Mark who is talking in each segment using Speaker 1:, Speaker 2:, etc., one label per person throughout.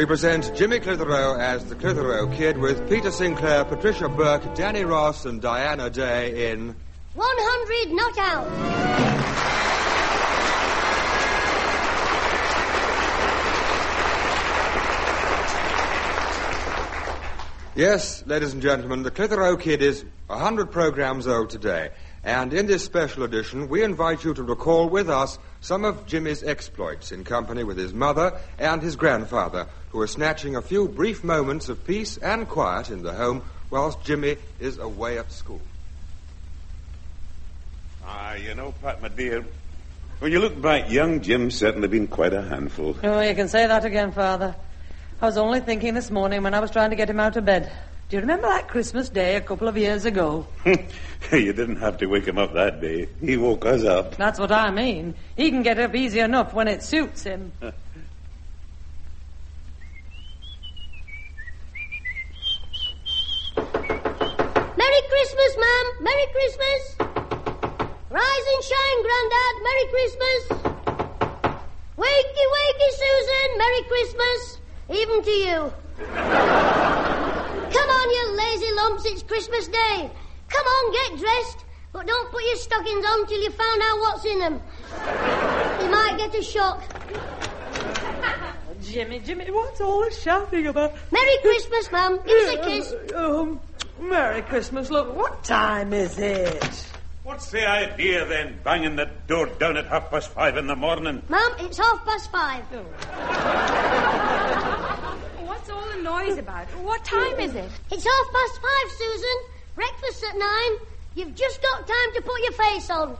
Speaker 1: we present Jimmy Clitheroe as the Clitheroe Kid with Peter Sinclair, Patricia Burke, Danny Ross and Diana Day in
Speaker 2: 100 Not Out.
Speaker 1: Yes, ladies and gentlemen, the Clitheroe Kid is 100 programs old today. And in this special edition, we invite you to recall with us some of Jimmy's exploits in company with his mother and his grandfather, who are snatching a few brief moments of peace and quiet in the home whilst Jimmy is away at school.
Speaker 3: You know, Pat, my dear, when you look back, young Jim's certainly been quite a handful.
Speaker 4: Oh, you can say that again, Father. I was only thinking this morning when I was trying to get him out of bed. Do you remember that Christmas day a couple of years ago?
Speaker 3: You didn't have to wake him up that day. He woke us up.
Speaker 4: That's what I mean. He can get up easy enough when it suits him.
Speaker 2: Merry Christmas, Ma'am. Merry Christmas. Rise and shine, Grandad. Merry Christmas. Wakey, wakey, Susan. Merry Christmas. Even to you. Come on, you lazy lumps. It's Christmas Day. Come on, get dressed. But don't put your stockings on till you found out what's in them. You might get a shock.
Speaker 4: Jimmy, what's all this shouting about?
Speaker 2: Merry Christmas, Ma'am. Give us a kiss.
Speaker 4: Merry Christmas. Look, what time is it?
Speaker 3: What's the idea, then, banging the door down at 5:30 in the morning?
Speaker 2: Ma'am, it's 5:30.
Speaker 5: What's all the noise about? What time is it?
Speaker 2: It's 5:30, Susan. Breakfast's at 9. You've just got time to put your face on.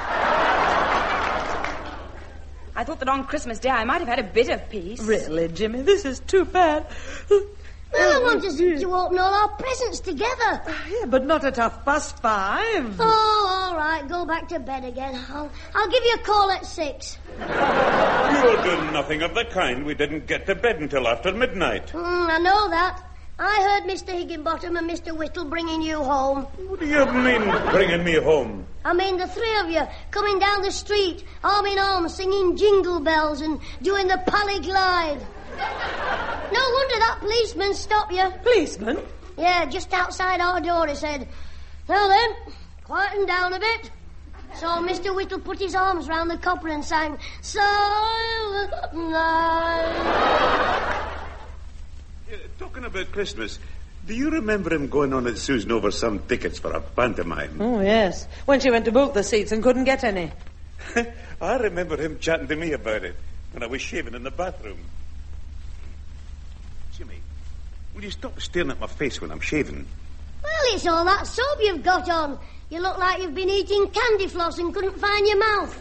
Speaker 5: I thought that on Christmas Day I might have had a bit of peace.
Speaker 4: Really, Jimmy, this is too bad.
Speaker 2: Well, I want us to open all our presents together.
Speaker 4: Yeah, but not at 5:30.
Speaker 2: Oh, all right. Go back to bed again. I'll give you a call at 6.
Speaker 3: You'll do nothing of the kind. We didn't get to bed until after midnight.
Speaker 2: I know that. I heard Mr. Higginbottom and Mr. Whittle bringing you home.
Speaker 3: What do you mean, bringing me home?
Speaker 2: I mean the three of you coming down the street, arm in arm, singing jingle bells and doing the Pally Glide. No wonder that policeman stopped you.
Speaker 4: Policeman?
Speaker 2: Yeah, just outside our door, he said. Now then, quieten down a bit. So Mr. Whittle put his arms round the copper and sang, Silent Night.
Speaker 3: Talking about Christmas, do you remember him going on at Susan over some tickets for a pantomime?
Speaker 4: Oh, yes. When she went to book the seats and couldn't get any.
Speaker 3: I remember him chatting to me about it when I was shaving in the bathroom. Jimmy, will you stop staring at my face when I'm shaving?
Speaker 2: Well, it's all that soap you've got on. You look like you've been eating candy floss and couldn't find your mouth.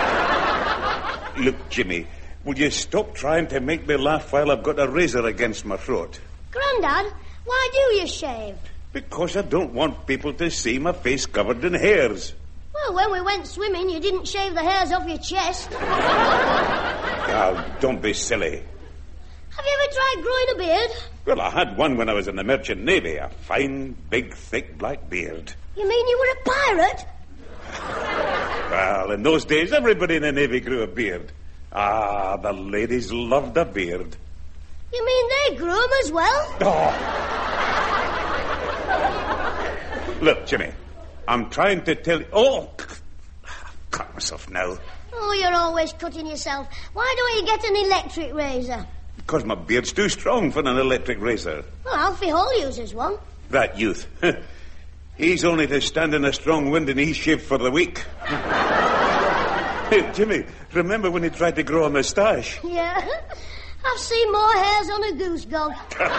Speaker 3: Look, Jimmy, will you stop trying to make me laugh while I've got a razor against my throat?
Speaker 2: Grandad, why do you shave?
Speaker 3: Because I don't want people to see my face covered in hairs.
Speaker 2: Well, when we went swimming, you didn't shave the hairs off your chest.
Speaker 3: Now, don't be silly.
Speaker 2: Have you ever tried growing a beard?
Speaker 3: Well, I had one when I was in the Merchant Navy. A fine, big, thick black beard.
Speaker 2: You mean you were a pirate?
Speaker 3: Well, in those days, everybody in the Navy grew a beard. Ah, the ladies loved a beard.
Speaker 2: You mean they grew them as well?
Speaker 3: Oh. Look, Jimmy, I'm trying to tell you... Oh, I've cut myself now.
Speaker 2: Oh, you're always cutting yourself. Why don't you get an electric razor?
Speaker 3: Because my beard's too strong for an electric razor.
Speaker 2: Well, Alfie Hall uses one.
Speaker 3: That youth. He's only to stand in a strong wind and he's shaved for the week. Hey, Jimmy, remember when he tried to grow a moustache?
Speaker 2: Yeah. I've seen more hairs on a goose dog.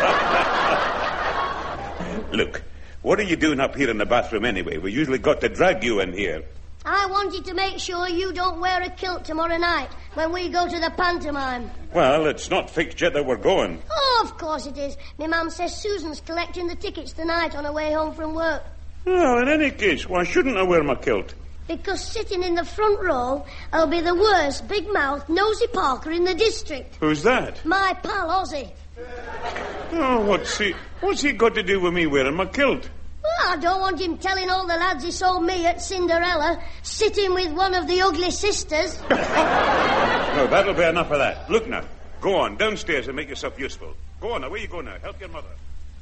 Speaker 3: Look, what are you doing up here in the bathroom anyway? We usually got to drag you in here.
Speaker 2: I wanted to make sure you don't wear a kilt tomorrow night when we go to the pantomime.
Speaker 3: Well, it's not fixed yet that we're going.
Speaker 2: Oh, of course it is. My mum says Susan's collecting the tickets tonight on her way home from work.
Speaker 3: Well, in any case, why shouldn't I wear my kilt?
Speaker 2: Because sitting in the front row, I'll be the worst big-mouthed, nosy Parker in the district.
Speaker 3: Who's that?
Speaker 2: My pal, Ozzy.
Speaker 3: Oh, what's he got to do with me wearing my kilt?
Speaker 2: Well, I don't want him telling all the lads he saw me at Cinderella, sitting with one of the ugly sisters.
Speaker 3: No, that'll be enough of that. Look now, Go on, downstairs and make yourself useful. Go on, away you go now. Help your mother.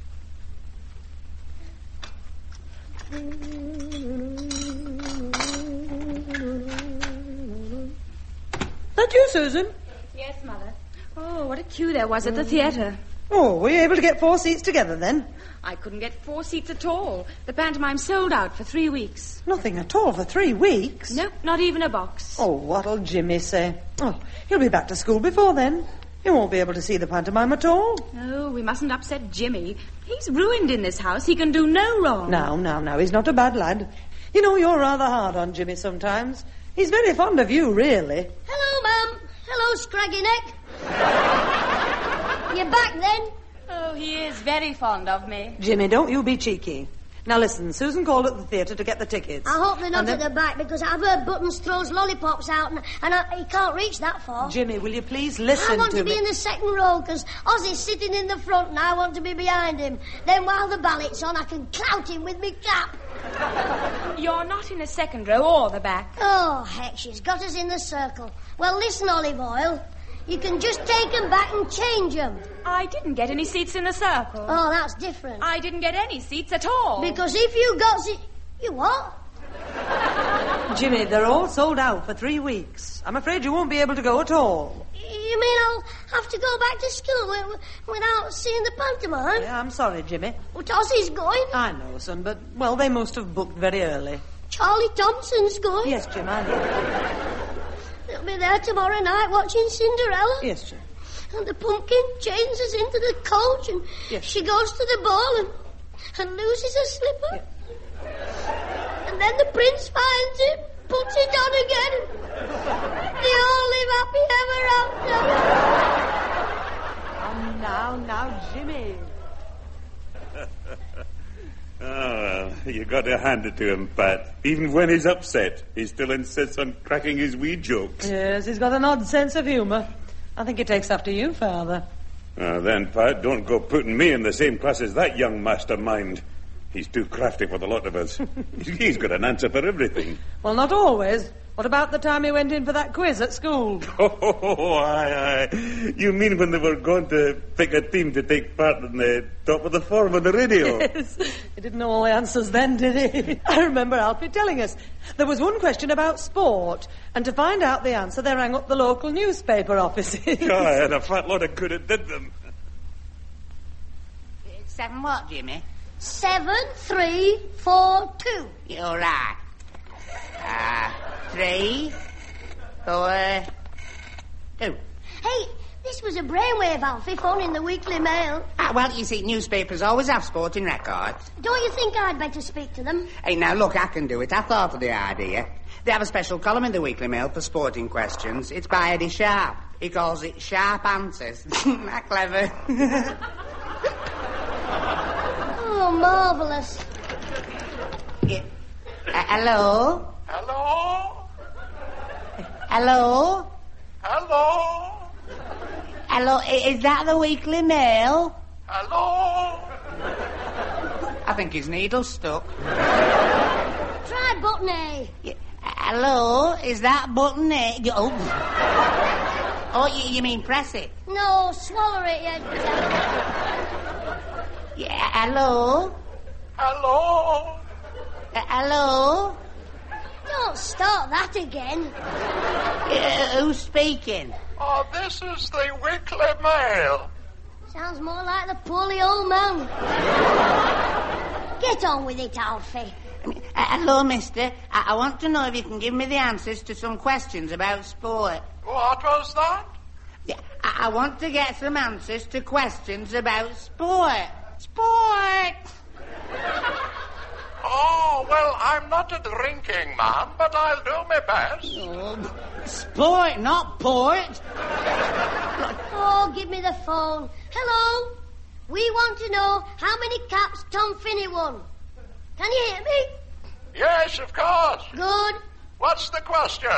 Speaker 4: That you, Susan?
Speaker 5: Yes, Mother. Oh, what a queue there was at the theatre.
Speaker 4: Oh, were you able to get 4 seats together then?
Speaker 5: I couldn't get 4 seats at all. The pantomime sold out for 3 weeks.
Speaker 4: Nothing at all for 3 weeks?
Speaker 5: No, not even a box.
Speaker 4: Oh, what'll Jimmy say? Oh, he'll be back to school before then. He won't be able to see the pantomime at all.
Speaker 5: No, we mustn't upset Jimmy. He's ruined in this house. He can do no wrong.
Speaker 4: Now, he's not a bad lad. You know, you're rather hard on Jimmy sometimes. He's very fond of you, really.
Speaker 2: Hello, Mum. Hello, Scraggy Neck. You're back then?
Speaker 5: Oh, he is very fond of me.
Speaker 4: Jimmy, don't you be cheeky. Now listen, Susan called at the theatre to get the tickets.
Speaker 2: I hope they're not at the back, because I've heard Buttons throws lollipops out and he can't reach that far.
Speaker 4: Jimmy, will you please listen to me?
Speaker 2: I want to be in the second row, because Ozzy's sitting in the front and I want to be behind him. Then while the ballet's on, I can clout him with me cap.
Speaker 5: You're not in the second row or the back.
Speaker 2: Oh, heck, she's got us in the circle. Well, listen, Olive Oil. You can just take them back and change them.
Speaker 5: I didn't get any seats in the circle.
Speaker 2: Oh, that's different.
Speaker 5: I didn't get any seats at all.
Speaker 2: Because if you got... You what?
Speaker 4: Jimmy, they're all sold out for 3 weeks. I'm afraid you won't be able to go at all.
Speaker 2: You mean I'll have to go back to school without seeing the pantomime?
Speaker 4: Yeah, I'm sorry, Jimmy.
Speaker 2: Well, Tossie's going.
Speaker 4: I know, son, but, well, they must have booked very early.
Speaker 2: Charlie Thompson's going.
Speaker 4: Yes, Jim, I know.
Speaker 2: They'll be there tomorrow night watching Cinderella.
Speaker 4: Yes, Jim.
Speaker 2: And the pumpkin chains us into the coach and
Speaker 4: yes.
Speaker 2: She goes to the ball and loses her slipper.
Speaker 4: Yes.
Speaker 2: And then the prince finds it, puts it on again. They all live happy ever after.
Speaker 4: Now, Jimmy.
Speaker 3: Oh, well, you got to hand it to him, Pat. Even when he's upset, he still insists on cracking his wee jokes.
Speaker 4: Yes, he's got an odd sense of humour. I think he takes after you, Father.
Speaker 3: Then, Pat, don't go putting me in the same class as that young mastermind. He's too crafty for the lot of us. He's got an answer for everything.
Speaker 4: Well, not always. What about the time he went in for that quiz at school?
Speaker 3: Oh, aye. You mean when they were going to pick a team to take part in the top of the form on the radio?
Speaker 4: Yes. He didn't know all the answers then, did he? I remember Alfie telling us. There was one question about sport, and to find out the answer, they rang up the local newspaper offices.
Speaker 3: Aye, and a fat lot of good it did them.
Speaker 6: 7 what, Jimmy?
Speaker 2: 7, 3, 4, 2.
Speaker 6: You're right. 3, 4, 2.
Speaker 2: Hey, this was a brainwave, Alfie, phone in the Weekly Mail.
Speaker 6: Well, you see, newspapers always have sporting records.
Speaker 2: Don't you think I'd better speak to them?
Speaker 6: Hey, now, look, I can do it. I thought of the idea. They have a special column in the Weekly Mail for sporting questions. It's by Eddie Sharp. He calls it Sharp Answers. Isn't that clever?
Speaker 2: Oh, marvellous.
Speaker 6: Yeah. Hello?
Speaker 7: Hello?
Speaker 6: Hello?
Speaker 7: Hello?
Speaker 6: Hello, is that the Weekly Mail?
Speaker 7: Hello?
Speaker 6: I think his needle's stuck.
Speaker 2: Try button A.
Speaker 6: Yeah. Hello, is that button A? Oh, you mean press it?
Speaker 2: No, swallow it, you...
Speaker 6: Yeah, hello?
Speaker 7: Hello?
Speaker 6: Hello?
Speaker 2: Don't start that again.
Speaker 6: Who's speaking?
Speaker 7: Oh, this is the Weekly Mail.
Speaker 2: Sounds more like the poorly old man. Get on with it, Alfie.
Speaker 6: Hello, mister. I want to know if you can give me the answers to some questions about sport.
Speaker 7: What was that?
Speaker 6: Yeah, I want to get some answers to questions about sport. Sport!
Speaker 7: Oh, well, I'm not a drinking man, but I'll do my best.
Speaker 6: Oh, sport, not port.
Speaker 2: Oh, give me the phone. Hello? We want to know how many caps Tom Finney won. Can you hear me?
Speaker 7: Yes, of course.
Speaker 2: Good.
Speaker 7: What's the question?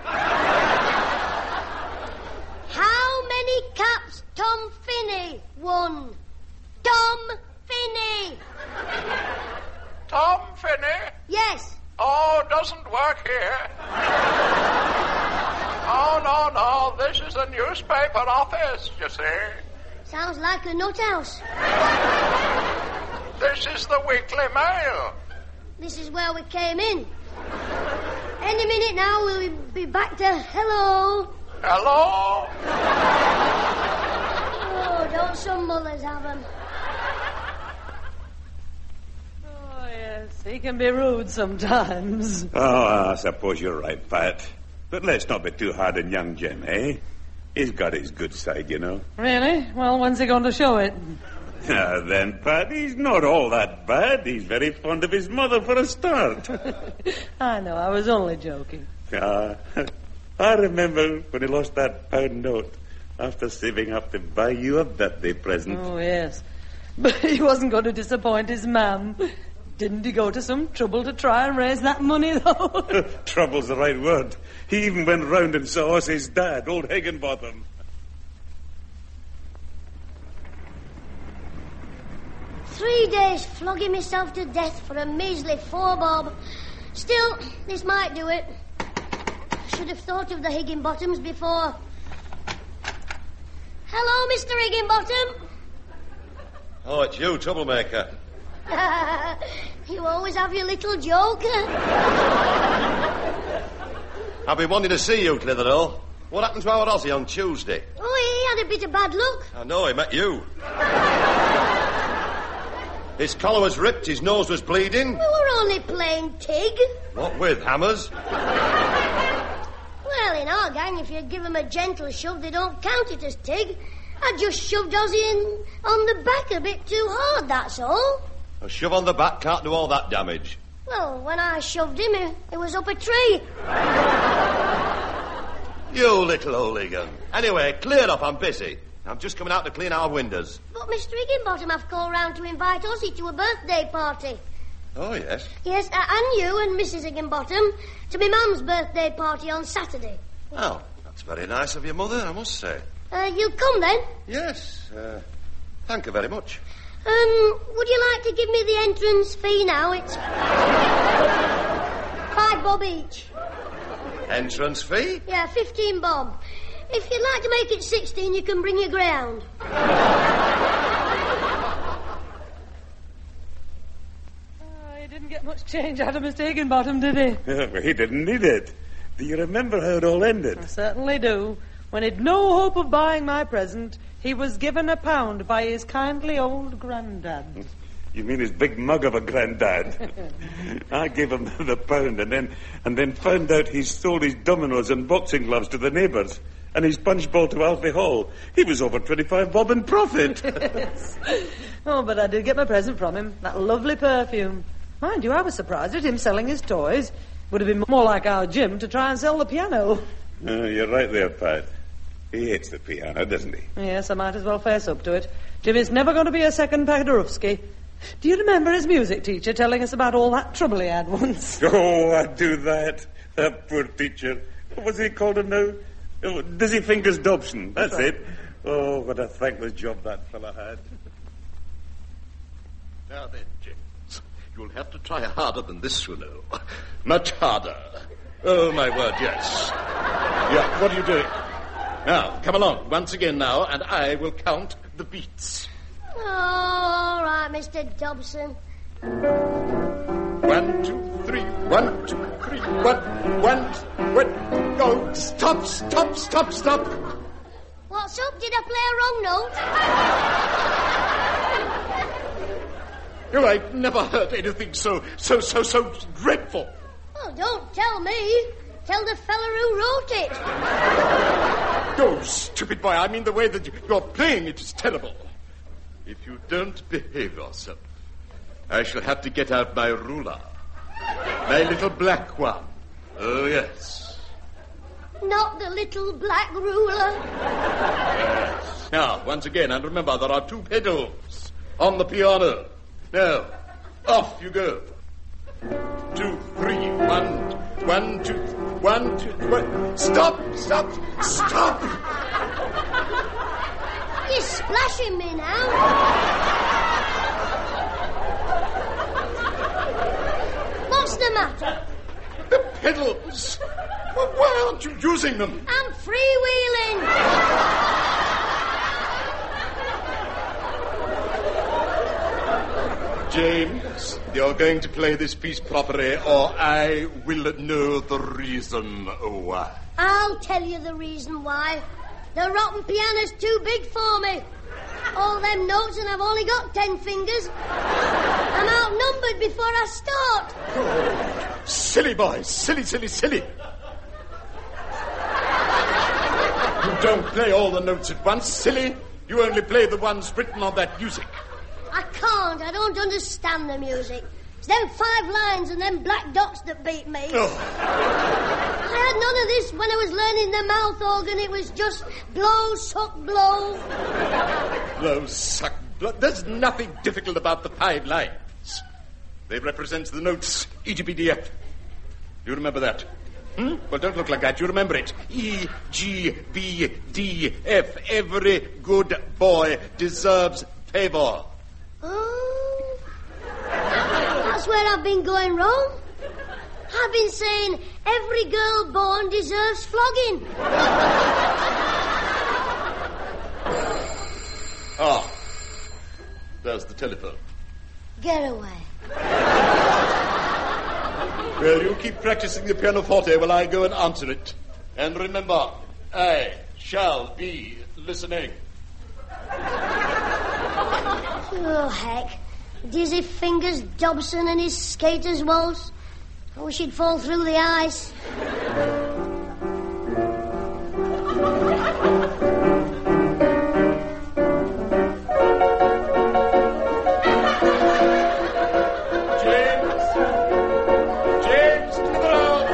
Speaker 2: How many caps Tom Finney won? Tom Finney.
Speaker 7: Tom Finney?
Speaker 2: Yes.
Speaker 7: Oh, doesn't work here. Oh, no, this is That's a newspaper office, you see.
Speaker 2: Sounds like a nut house.
Speaker 7: This is the Weekly Mail.
Speaker 2: This is where we came in. Any minute now, we'll be back to hello.
Speaker 7: Hello?
Speaker 2: Oh, don't some mothers have them?
Speaker 4: Oh, yes, he can be rude sometimes.
Speaker 3: Oh, I suppose you're right, Pat. But let's not be too hard on young Jim, eh? He's got his good side, you know.
Speaker 4: Really? Well, when's he going to show it?
Speaker 3: Then, Pat, he's not all that bad. He's very fond of his mother for a start.
Speaker 4: I know, I was only joking.
Speaker 3: I remember when he lost that pound note after saving up to buy you a birthday present.
Speaker 4: Oh, yes. But he wasn't going to disappoint his mum. Didn't he go to some trouble to try and raise that money, though?
Speaker 3: Trouble's the right word. He even went round and saw us his dad, old Higginbotham.
Speaker 2: "3 days flogging myself to death for a measly 4 bob. Still, this might do it. I should have thought of the Higginbottoms before. Hello, Mr. Higginbottom.
Speaker 8: Oh, it's you, troublemaker.
Speaker 2: You always have your little joker.
Speaker 8: I've been wanting to see you, Clitheroe. What happened to our Aussie on Tuesday?
Speaker 2: Oh, he had a bit of bad luck.
Speaker 8: I know, he met you. His collar was ripped, his nose was bleeding.
Speaker 2: We were only playing Tig.
Speaker 8: What with, hammers?
Speaker 2: Well, in our gang, if you give them a gentle shove, they don't count it as Tig. I just shoved Ozzy in on the back a bit too hard, that's all.
Speaker 8: A shove on the back can't do all that damage.
Speaker 2: Well, when I shoved him, it was up a tree.
Speaker 8: You little hooligan. Anyway, clear up, I'm busy. I'm just coming out to clean our windows.
Speaker 2: But Mr. Higginbottom, I've called round to invite Ozzy to a birthday party.
Speaker 8: Oh, yes?
Speaker 2: Yes, and you and Mrs. Higginbottom to my mum's birthday party on Saturday.
Speaker 8: Well, that's very nice of your mother, I must say.
Speaker 2: You come then?
Speaker 8: Yes, thank you very much.
Speaker 2: Would you like to give me the entrance fee now? It's 5 bob each.
Speaker 8: Entrance fee?
Speaker 2: Yeah, 15 bob. If you'd like to make it 16, you can bring your greyhound.
Speaker 4: He didn't get much change out of Mr. Higginbottom, did he?
Speaker 3: Well, he didn't need it. Do you remember how it all ended?
Speaker 4: I certainly do. When he'd no hope of buying my present, he was given £1 by his kindly old granddad.
Speaker 3: You mean his big mug of a granddad? I gave him the £1 and then found out he sold his dominoes and boxing gloves to the neighbours and his punch bowl to Alfie Hall. He was over 25 bob in profit.
Speaker 4: Yes. Oh, but I did get my present from him, that lovely perfume. Mind you, I was surprised at him selling his toys. Would have been more like our Jim to try and sell the piano.
Speaker 3: You're right there, Pat. He hates the piano, doesn't he?
Speaker 4: Yes, I might as well face up to it. Jimmy's never going to be a second Paderewski. Do you remember his music teacher telling us about all that trouble he had once?
Speaker 3: Oh, I do that. That poor teacher. What was he called him now? Oh, Dizzy Fingers Dobson. That's
Speaker 4: right.
Speaker 3: it. Oh, what a thankless job that fella had.
Speaker 9: Now then, James, you'll have to try harder than this, you know. Much harder. Oh, my word, yes. Yeah, what are you doing? Now, come along, once again now, and I will count the beats.
Speaker 2: Oh, all right, Mr. Dobson.
Speaker 9: 1, 2, 3. 1, 2, 3. 1. Go. Stop.
Speaker 2: What's up? Did I play a wrong note?
Speaker 9: Oh, I've never heard anything so dreadful.
Speaker 2: Oh, don't tell me. Tell the fella who wrote it.
Speaker 9: Oh, stupid boy, I mean the way that you're playing it is terrible. If you don't behave yourself, I shall have to get out my ruler. My little black one. Oh, yes.
Speaker 2: Not the little black ruler.
Speaker 9: Yes. Now, once again, and remember, there are 2 pedals on the piano. Now, off you go. 2, 3, 1, 2, 1, 2, 1. Stop!
Speaker 2: You're splashing me now. What's the matter?
Speaker 9: The pedals! Well, why aren't you using them?
Speaker 2: I'm freewheeling.
Speaker 9: James, you're going to play this piece properly, or I will know the reason why.
Speaker 2: I'll tell you the reason why. The rotten piano's too big for me. All them notes and I've only got 10 fingers. I'm outnumbered before I start.
Speaker 9: Oh, silly boy, silly. You don't play all the notes at once, silly. You only play the ones written on that music.
Speaker 2: I can't. I don't understand the music. It's them 5 lines and them black dots that beat me.
Speaker 9: Oh.
Speaker 2: I had none of this when I was learning the mouth organ. It was just blow, suck, blow.
Speaker 9: Blow, suck, blow. There's nothing difficult about the 5 lines. They represent the notes E, G, B, D, F. Do you remember that? Well, don't look like that. You remember it. E, G, B, D, F. Every good boy deserves favor.
Speaker 2: Oh, that's where I've been going wrong. I've been saying every girl born deserves flogging.
Speaker 9: Ah, there's the telephone.
Speaker 2: Get away.
Speaker 9: Well, you keep practicing the pianoforte while I go and answer it. And remember, I shall be listening.
Speaker 2: Oh, heck. Dizzy Fingers Dobson and his skater's waltz. I wish he'd fall through the ice.
Speaker 9: James, to the ground.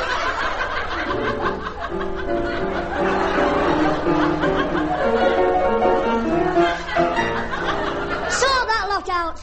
Speaker 2: Sort that lot out.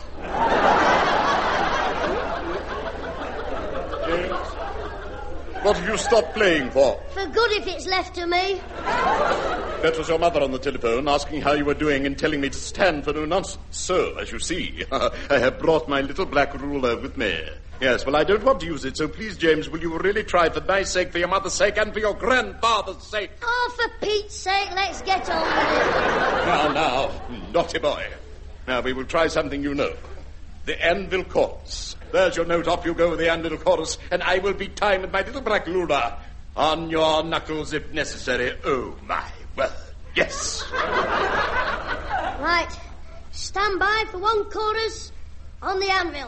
Speaker 9: What have you stopped playing for?
Speaker 2: For good if it's left to me.
Speaker 9: That was your mother on the telephone asking how you were doing and telling me to stand for no nonsense. So, as you see, I have brought my little black ruler with me. Yes, well, I don't want to use it, so please, James, will you really try for my sake, for your mother's sake, and for your grandfather's sake?
Speaker 2: Oh, for Pete's sake, let's get on with it.
Speaker 9: Now, naughty boy. Now, we will try something you know. The anvil chorus. There's your note, off you go with the anvil chorus, and I will beat time with my little black ruler. On your knuckles, if necessary. Oh, my word. Yes.
Speaker 2: Right. Stand by for one chorus on the anvil.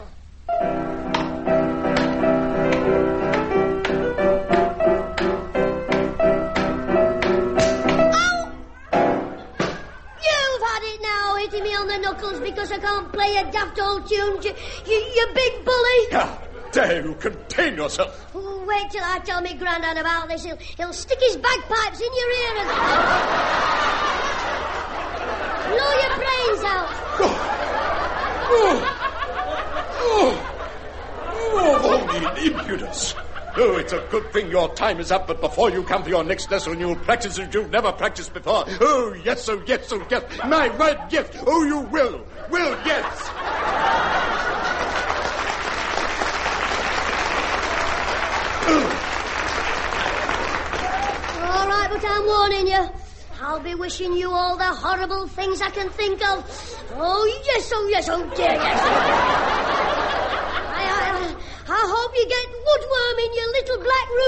Speaker 2: Oh! You've had it now, hitting me on the knuckles because I can't play a daft old tune, you big bully.
Speaker 9: How dare you contain yourself?
Speaker 2: Oh, wait till I tell me Grandad about this. He'll stick his bagpipes in your ear and blow your brains out.
Speaker 9: Oh, the impudence. Oh, it's a good thing your time is up, but before you come for your next lesson, you'll practice as you've never practiced before. Oh, yes, oh, yes, oh, yes. My word, yes. Oh, you will. Will, yes.
Speaker 2: All right, but I'm warning you. I'll be wishing you all the horrible things I can think of. Oh, yes, oh, dear, yes. I hope you get woodworm in your little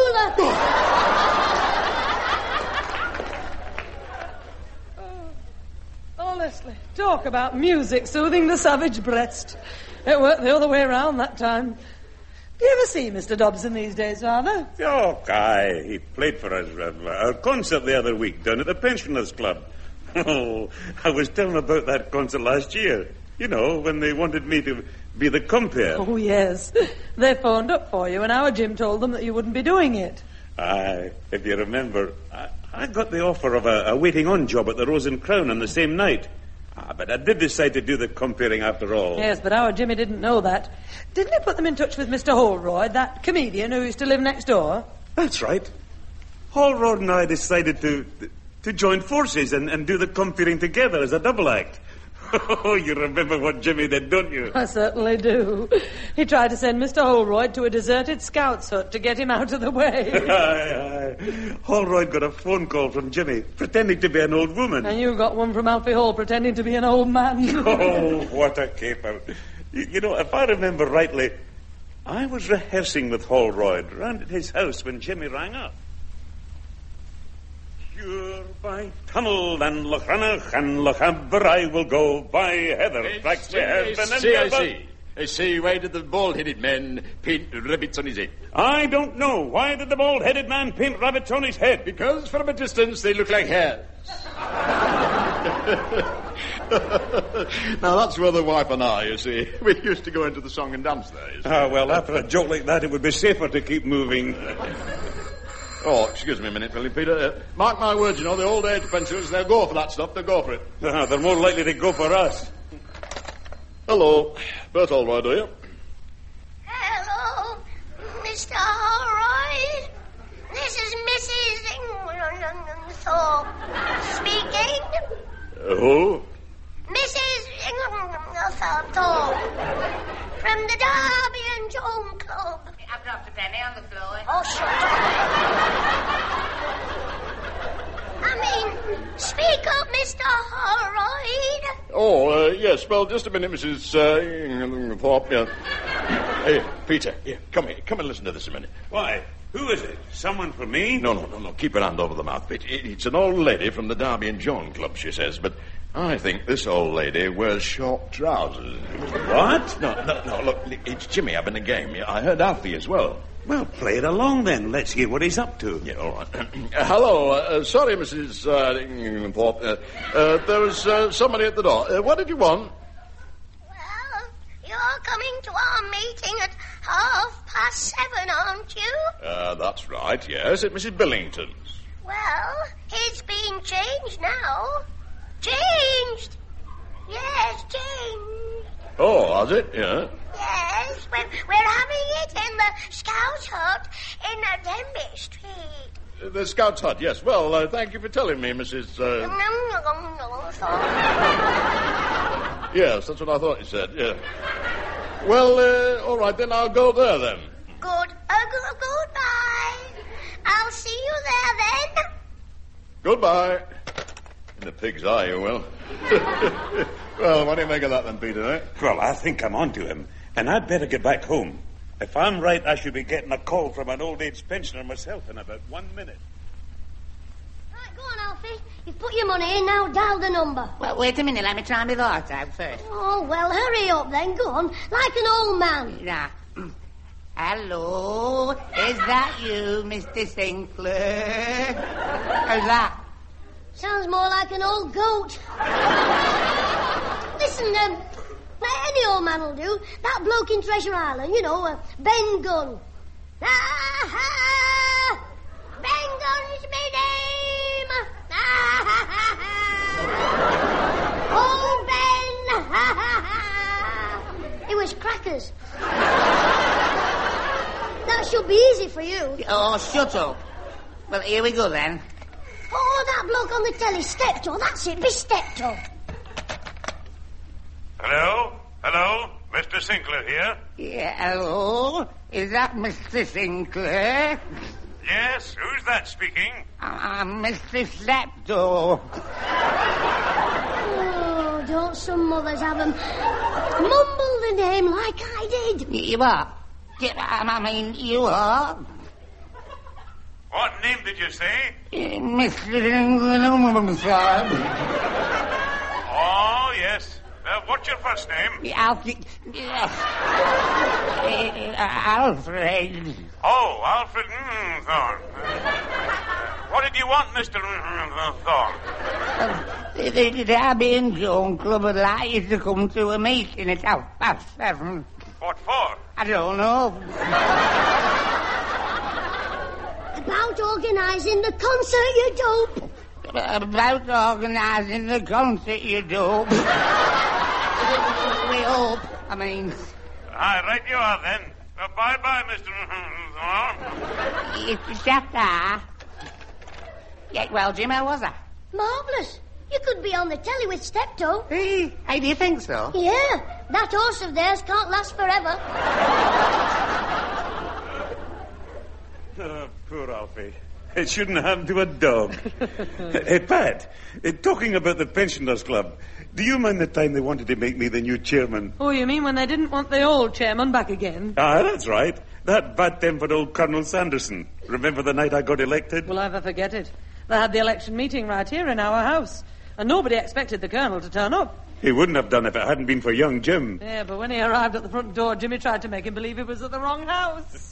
Speaker 2: black ruler.
Speaker 4: Honestly, talk about music soothing the savage breast. It worked the other way around that time. Do you ever see Mr. Dobson these days, Father?
Speaker 3: Oh, aye. He played for us a concert the other week down at the Pensioners' Club. Oh, I was telling about that concert last year. You know, when they wanted me to be the compere.
Speaker 4: Oh, yes. They phoned up for you, and our Jim told them that you wouldn't be doing it.
Speaker 3: Aye, if you remember, I got the offer of a waiting-on job at the Rose and Crown on the same night. But I did decide to do the comparing after all.
Speaker 4: Yes, but our Jimmy didn't know that. Didn't he put them in touch with Mr. Holroyd, that comedian who used to live next door?
Speaker 3: That's right. Holroyd and I decided to join forces and do the comparing together as a double act. Oh, you remember what Jimmy did, don't you?
Speaker 4: I certainly do. He tried to send Mr. Holroyd to a deserted scout's hut to get him out of the way.
Speaker 3: Aye. Holroyd got a phone call from Jimmy, pretending to be an old woman.
Speaker 4: And you got one from Alfie Hall, pretending to be an old man.
Speaker 3: Oh, what a caper. You know, if I remember rightly, I was rehearsing with Holroyd round at his house when Jimmy rang up. Sure, by Tunnel and Lochranach and Lochaber I will go, by Heather tracks me heaven and
Speaker 9: I see, why did the bald-headed man paint rabbits on his head?
Speaker 3: I don't know. Why did the bald-headed man paint rabbits on his head?
Speaker 9: Because from a distance they look like hares. Now, that's where the wife and I, you see, we used to go into the song and dance there, you see.
Speaker 3: Well, after a joke like that, it would be safer to keep moving.
Speaker 9: Oh, excuse me a minute, will you, Peter? Mark my words, you know, the old age pensioners, they'll go for that stuff, they'll go for it.
Speaker 3: They're more likely to go for us.
Speaker 9: Hello. Bert Holroyd, are you?
Speaker 2: Hello, Mr. Holroyd. This is Mrs. Thorpe speaking.
Speaker 9: Who?
Speaker 2: Mrs. Thorpe. From the Derby and Joan Club.
Speaker 6: I've dropped a penny on the floor.
Speaker 2: Oh, shut up. I mean, speak up, Mr. Holroyd.
Speaker 9: Oh, yes. Well, just a minute, Mrs. Thorpe. Yeah. Hey, Peter, here, come and listen to this a minute.
Speaker 3: Why? Who is it? Someone for me?
Speaker 9: No. Keep your hand over the mouth, Peter. It's an old lady from the Derby and Joan Club, she says, but I think this old lady wears short trousers.
Speaker 3: What?
Speaker 9: No, look, it's Jimmy up in the game. I heard Alfie as well.
Speaker 3: Well, play it along then. Let's hear what he's up to.
Speaker 9: Yeah, all right. Hello. Sorry, Mrs. Thorpe. There was somebody at the door. What did you want?
Speaker 2: Well, you're coming to our meeting at 7:30, aren't you?
Speaker 9: That's right, yes, at Mrs. Billington's.
Speaker 2: Well, it's been changed now. Changed! Yes, changed.
Speaker 9: Oh, has it? Yeah.
Speaker 2: Yes, we're having it in the Scout Hut in Denby Street.
Speaker 9: The Scout's Hut, yes. Well, thank you for telling me, Mrs. Yes, that's what I thought you said, yeah. Well, all right, then I'll go there, then.
Speaker 2: Goodbye. I'll see you there, then.
Speaker 9: Goodbye. In the pig's eye, you will. Well, what do you make of that, then, Peter, eh?
Speaker 3: Well, I think I'm on to him, and I'd better get back home. If I'm right, I should be getting a call from an old-age pensioner myself in about 1 minute.
Speaker 2: Right, go on, Alfie. You've put your money in, now dial the number.
Speaker 6: Well, wait a minute, let me try my thoughts out first.
Speaker 2: Oh, well, hurry up then, go on, like an old man.
Speaker 6: Yeah. Hello, is that you, Mr. Sinclair? How's that?
Speaker 2: Sounds more like an old goat. Listen, any old man will do. That bloke in Treasure Island, you know, Ben Gunn. Ah-ha! Ben Gunn's my name! Ah-ha! Oh, Ben! Ha-ha-ha! It was crackers. That should be easy for you.
Speaker 6: Oh, shut up. Well, here we go, then.
Speaker 2: Oh, that bloke on the telly, Steptoe, that's it, be Steptoe.
Speaker 3: Hello? Mr. Sinclair here?
Speaker 6: Yeah, hello? Is that Mr. Sinclair?
Speaker 3: Yes, who's that speaking?
Speaker 6: I'm Mr. Steptoe.
Speaker 2: Oh, don't some mothers have them mumble the name like I did?
Speaker 6: You are? I mean, you are?
Speaker 3: What name did you say?
Speaker 6: Mr.
Speaker 3: Oh, yes. What's your first name?
Speaker 6: Alfred. Alfred.
Speaker 3: Oh, Alfred Thorne. What did you want, Mr. Thorne?
Speaker 6: The Derby and Joan Club would like you to come to a meeting at 7:30.
Speaker 3: What for?
Speaker 6: I don't know.
Speaker 2: About organising the concert, you dope.
Speaker 6: About organising the concert, you dope. We hope, I mean.
Speaker 3: Aye, right you are, then. Bye-bye, Mr. Thorne.
Speaker 6: It's chapter. Yeah, well, Jim, how was that?
Speaker 2: Marvellous. You could be on the telly with Steptoe.
Speaker 6: Hey, do you think so?
Speaker 2: Yeah, that horse of theirs can't last forever.
Speaker 3: Oh, poor Alfie. It shouldn't happen to a dog. Hey, Pat, talking about the Pensioners Club, do you mind the time they wanted to make me the new chairman?
Speaker 4: Oh, you mean when they didn't want the old chairman back again?
Speaker 3: Ah, that's right. That bad-tempered old Colonel Sanderson. Remember the night I got elected?
Speaker 4: Will I ever forget it? They had the election meeting right here in our house, and nobody expected the Colonel to turn up.
Speaker 3: He wouldn't have done if it hadn't been for young Jim.
Speaker 4: Yeah, but when he arrived at the front door, Jimmy tried to make him believe he was at the wrong house.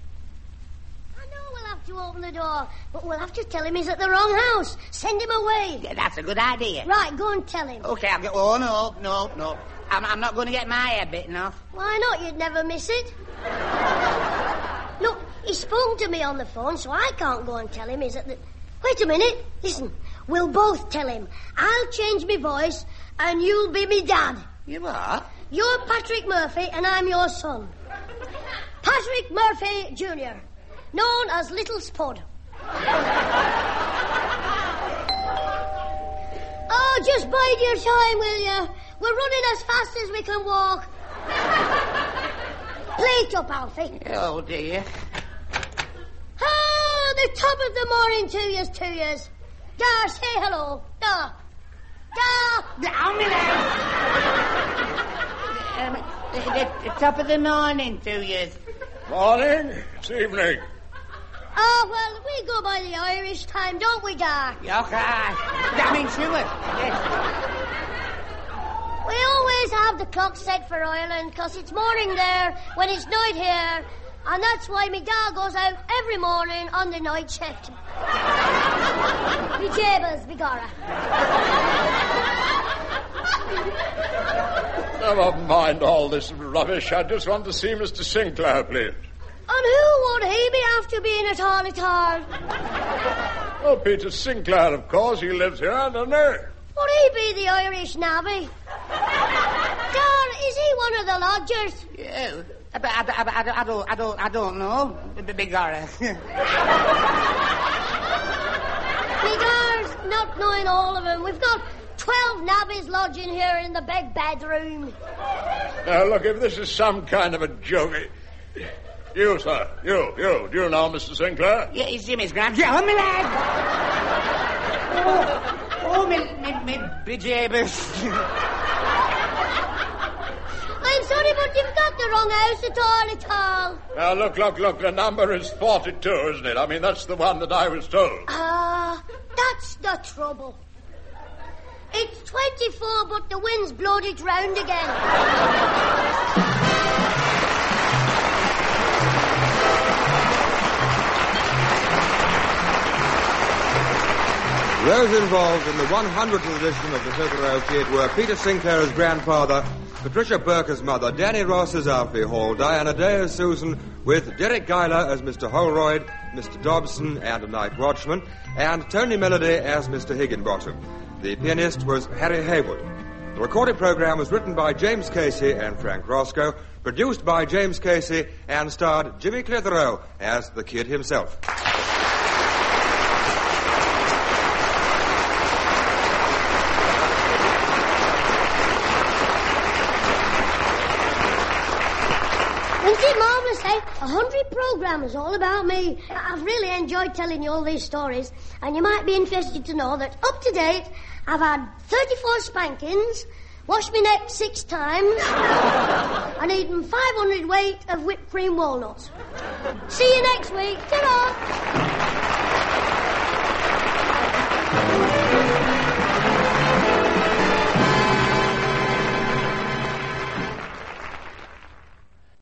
Speaker 2: We'll have to open the door, but we'll have to tell him he's at the wrong house. Send him away.
Speaker 6: Yeah, that's a good idea.
Speaker 2: Right, go and tell him.
Speaker 6: Okay, I'll go. Oh, no. I'm not going to get my head bitten off.
Speaker 2: Why not? You'd never miss it. Look, he's spoken to me on the phone, so I can't go and tell him he's at the... Wait a minute. Listen, we'll both tell him. I'll change my voice, and you'll be me dad.
Speaker 6: You are?
Speaker 2: You're Patrick Murphy, and I'm your son. Patrick Murphy Jr., known as Little Spud. Oh, just bide your time, will you? We're running as fast as we can walk. Play it up, Alfie.
Speaker 6: Oh, dear.
Speaker 2: Oh, the top of the morning to yous. Dar, say hello. Dar.
Speaker 6: Down me the top of the morning to you.
Speaker 9: Morning. It's evening.
Speaker 2: Oh, well, we go by the Irish time, don't we, Dar?
Speaker 6: Okay. I mean, sure. Yes.
Speaker 2: We always have the clock set for Ireland, because it's morning there when it's night here, and that's why me dad goes out every morning on the night shift. Me jabers, begorra.
Speaker 9: Never mind all this rubbish. I just want to see Mr. Sinclair, please.
Speaker 2: And who would he be after being at all?
Speaker 9: Oh, Peter Sinclair, of course. He lives here, doesn't he?
Speaker 2: Would he be the Irish navvy? Dar, is he one of the lodgers?
Speaker 6: Yeah, I don't know. Begorra.
Speaker 2: Me Dar's not knowing all of them. We've got 12 navvies lodging here in the big bedroom.
Speaker 9: Now, look, if this is some kind of a joke... You, sir, you. Do you know Mr. Sinclair?
Speaker 6: Yeah, he's Jimmy's grandson. Oh, me lad! me bejabbers.
Speaker 2: I'm sorry, but you've got the wrong house at all.
Speaker 9: Now, look, the number is 42, isn't it? I mean, that's the one that I was told.
Speaker 2: That's the trouble. It's 24, but the wind's blowed it round again.
Speaker 1: Those involved in the 100th edition of the Clitheroe Kid were Peter Sinclair's grandfather, Patricia Burke's mother, Danny Ross as Alfie Hall, Diana Day as Susan, with Derek Guyler as Mr. Holroyd, Mr. Dobson and a night watchman, and Tony Melody as Mr. Higginbottom. The pianist was Harry Haywood. The recorded program was written by James Casey and Frank Roscoe, produced by James Casey, and starred Jimmy Clitheroe as the Kid himself.
Speaker 2: Isn't it marvellous, eh? 100 programmes all about me. I've really enjoyed telling you all these stories, and you might be interested to know that up to date, I've had 34 spankings, washed my neck 6 times, and eaten 500 weight of whipped cream walnuts. See you next week. Ta-ra!